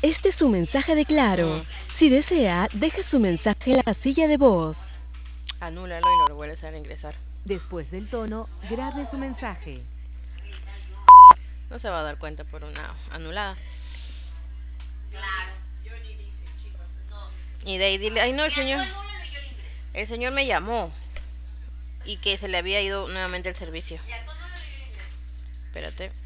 Este es su mensaje de Claro. Si desea, deje su mensaje en la casilla de voz. Anúlalo y no lo vuelves a ingresar. Después del tono, grabe su mensaje. No se va a dar cuenta por una anulada. Y de ahí dile, ay no, el señor me llamó y que se le había ido nuevamente el servicio. Espérate.